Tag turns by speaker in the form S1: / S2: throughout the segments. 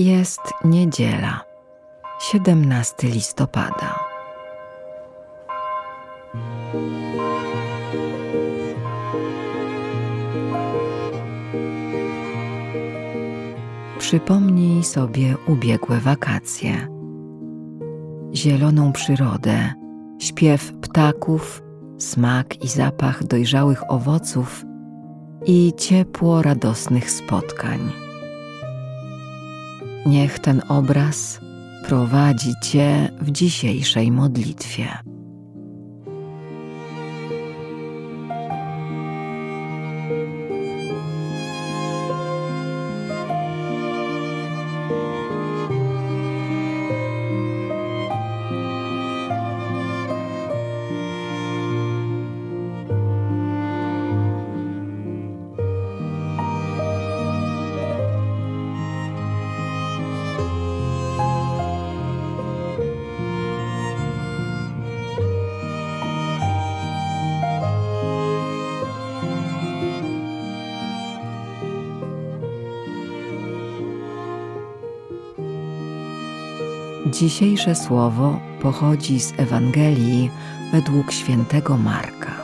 S1: Jest niedziela, 17 listopada. Przypomnij sobie ubiegłe wakacje. Zieloną przyrodę, śpiew ptaków, smak i zapach dojrzałych owoców i ciepło radosnych spotkań. Niech ten obraz prowadzi Cię w dzisiejszej modlitwie. Dzisiejsze słowo pochodzi z Ewangelii według świętego Marka.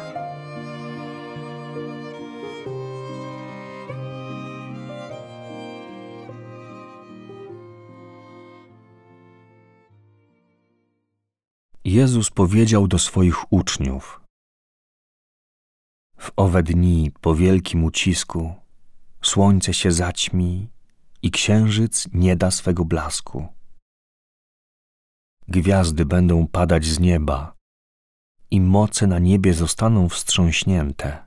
S2: Jezus powiedział do swoich uczniów: w owe dni po wielkim ucisku słońce się zaćmi i księżyc nie da swego blasku. Gwiazdy będą padać z nieba i moce na niebie zostaną wstrząśnięte.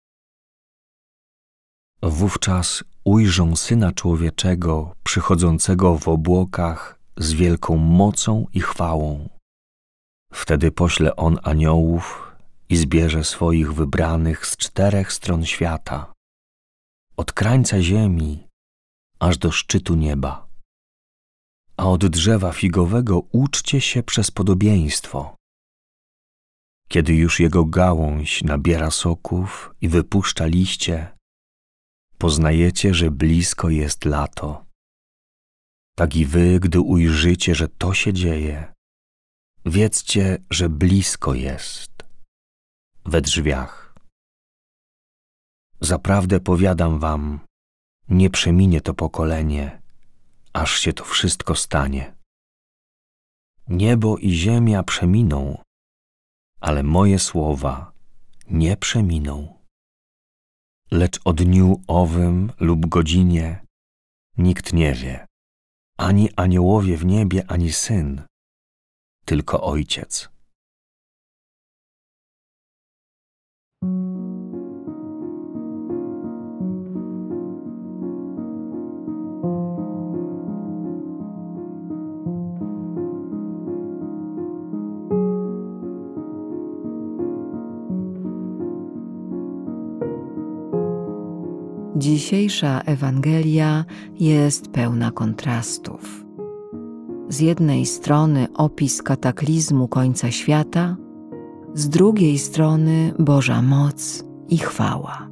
S2: Wówczas ujrzą Syna Człowieczego przychodzącego w obłokach z wielką mocą i chwałą. Wtedy pośle On aniołów i zbierze swoich wybranych z 4 stron świata, od krańca ziemi aż do szczytu nieba. A od drzewa figowego uczcie się przez podobieństwo. Kiedy już jego gałąź nabiera soków i wypuszcza liście, poznajecie, że blisko jest lato. Tak i wy, gdy ujrzycie, że to się dzieje, wiedzcie, że blisko jest, we drzwiach. Zaprawdę powiadam wam, nie przeminie to pokolenie, aż się to wszystko stanie. Niebo i ziemia przeminą, ale moje słowa nie przeminą. Lecz o dniu owym lub godzinie nikt nie wie, ani aniołowie w niebie, ani Syn, tylko Ojciec.
S1: Dzisiejsza Ewangelia jest pełna kontrastów. Z jednej strony opis kataklizmu końca świata, z drugiej strony Boża moc i chwała.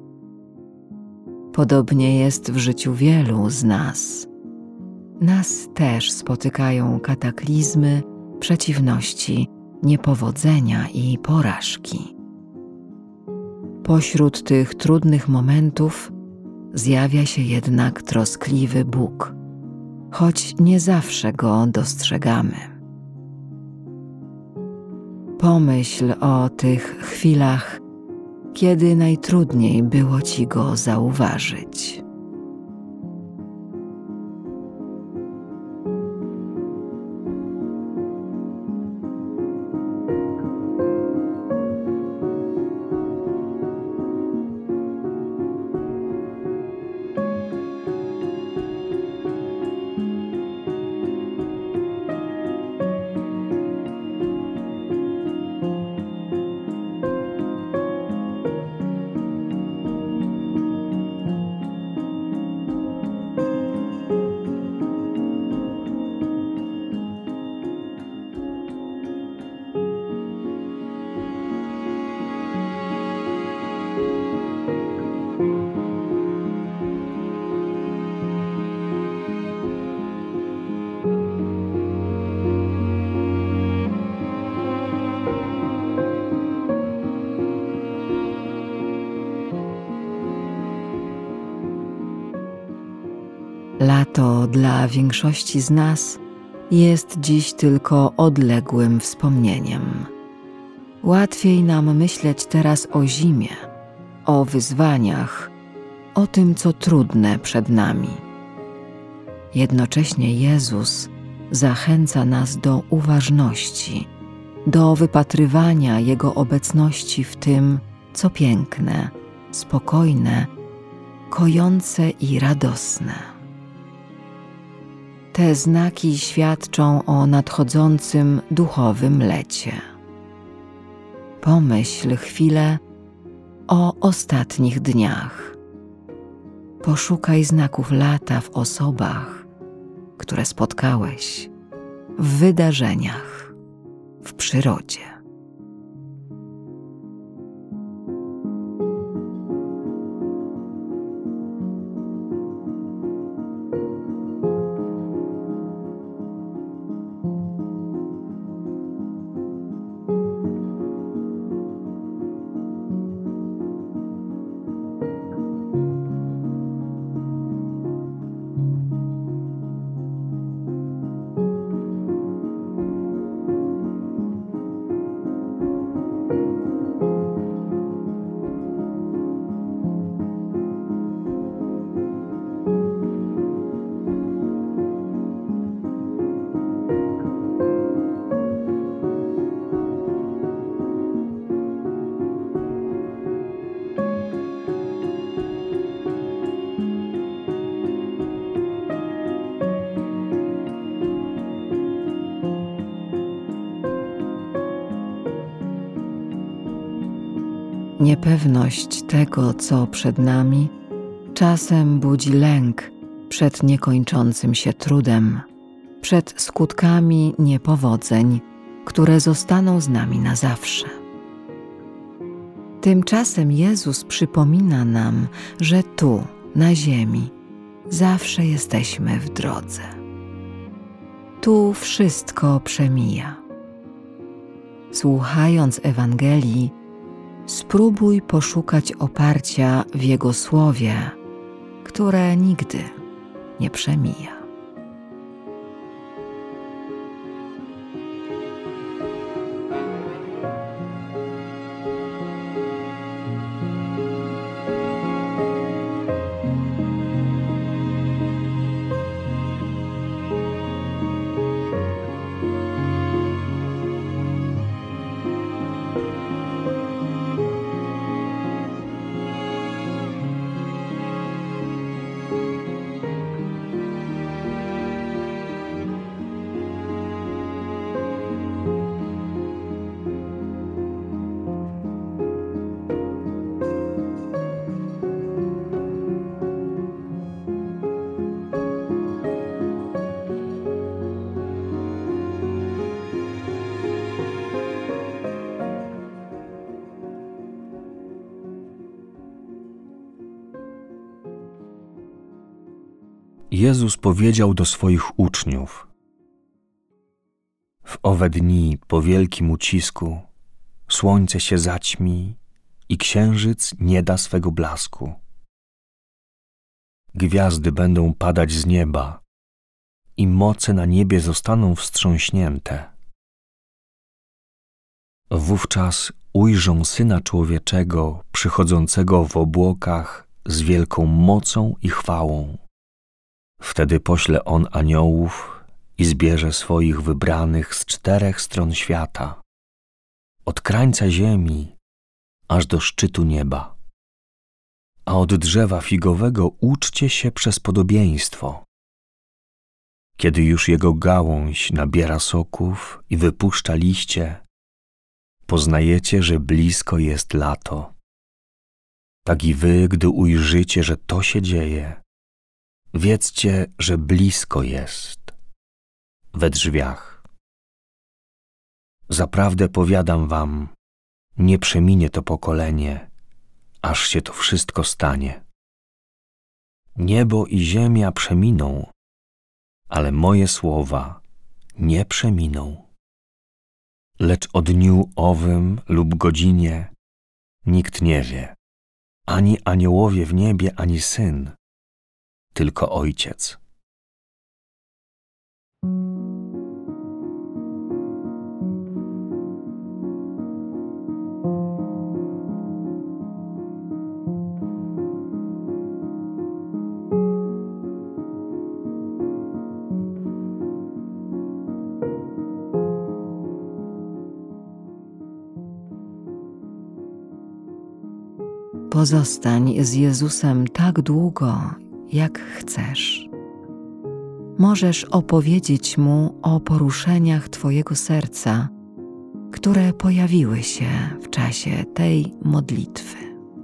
S1: Podobnie jest w życiu wielu z nas. Nas też spotykają kataklizmy, przeciwności, niepowodzenia i porażki. Pośród tych trudnych momentów zjawia się jednak troskliwy Bóg, choć nie zawsze Go dostrzegamy. Pomyśl o tych chwilach, kiedy najtrudniej było Ci Go zauważyć. to dla większości z nas jest dziś tylko odległym wspomnieniem. Łatwiej nam myśleć teraz o zimie, o wyzwaniach, o tym, co trudne przed nami. Jednocześnie Jezus zachęca nas do uważności, do wypatrywania Jego obecności w tym, co piękne, spokojne, kojące i radosne. Te znaki świadczą o nadchodzącym duchowym lecie. Pomyśl chwilę o ostatnich dniach. Poszukaj znaków lata w osobach, które spotkałeś, w wydarzeniach, w przyrodzie. Niepewność tego, co przed nami, czasem budzi lęk przed niekończącym się trudem, przed skutkami niepowodzeń, które zostaną z nami na zawsze. Tymczasem Jezus przypomina nam, że tu, na ziemi, zawsze jesteśmy w drodze. Tu wszystko przemija. Słuchając Ewangelii, spróbuj poszukać oparcia w Jego słowie, które nigdy nie przemija.
S2: Jezus powiedział do swoich uczniów: w owe dni po wielkim ucisku słońce się zaćmi i księżyc nie da swego blasku. Gwiazdy będą padać z nieba i moce na niebie zostaną wstrząśnięte. Wówczas ujrzą Syna Człowieczego przychodzącego w obłokach z wielką mocą i chwałą. Wtedy pośle On aniołów i zbierze swoich wybranych z 4 stron świata, od krańca ziemi aż do szczytu nieba. A od drzewa figowego uczcie się przez podobieństwo. Kiedy już jego gałąź nabiera soków i wypuszcza liście, poznajecie, że blisko jest lato. Tak i wy, gdy ujrzycie, że to się dzieje, wiedzcie, że blisko jest, we drzwiach. Zaprawdę powiadam wam, nie przeminie to pokolenie, aż się to wszystko stanie. Niebo i ziemia przeminą, ale moje słowa nie przeminą. Lecz o dniu owym lub godzinie nikt nie wie, ani aniołowie w niebie, ani Syn, tylko Ojciec.
S1: pozostań z Jezusem tak długo, jak chcesz. Możesz opowiedzieć Mu o poruszeniach Twojego serca, które pojawiły się w czasie tej modlitwy.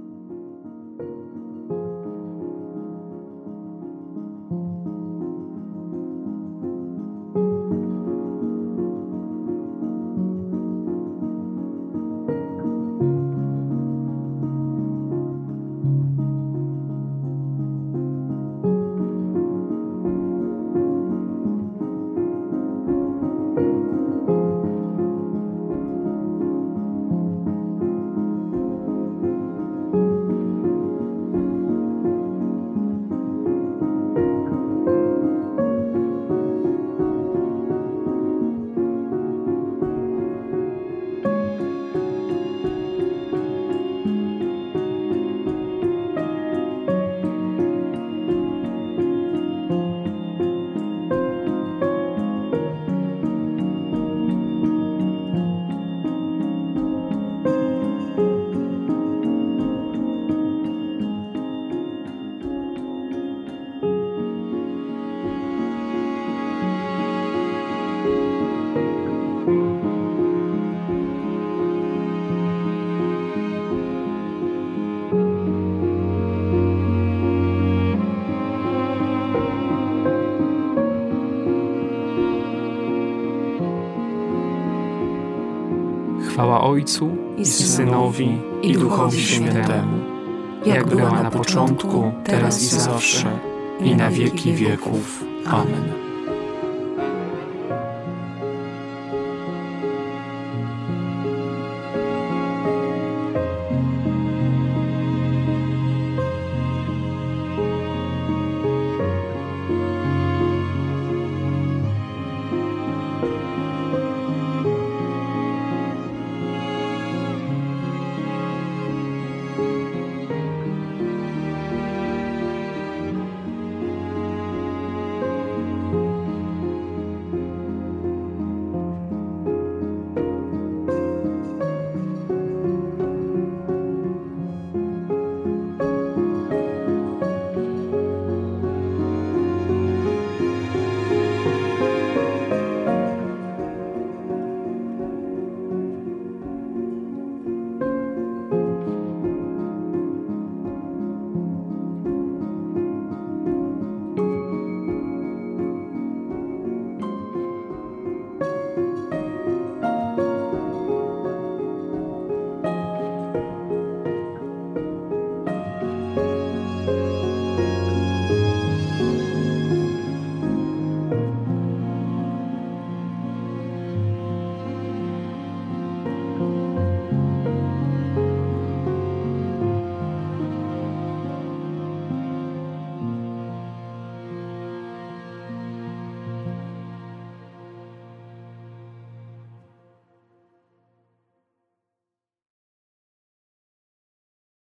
S3: Chwała Ojcu i Synowi, i Duchowi Świętemu, jak była na początku, teraz i zawsze, i na wieki wieków. Amen.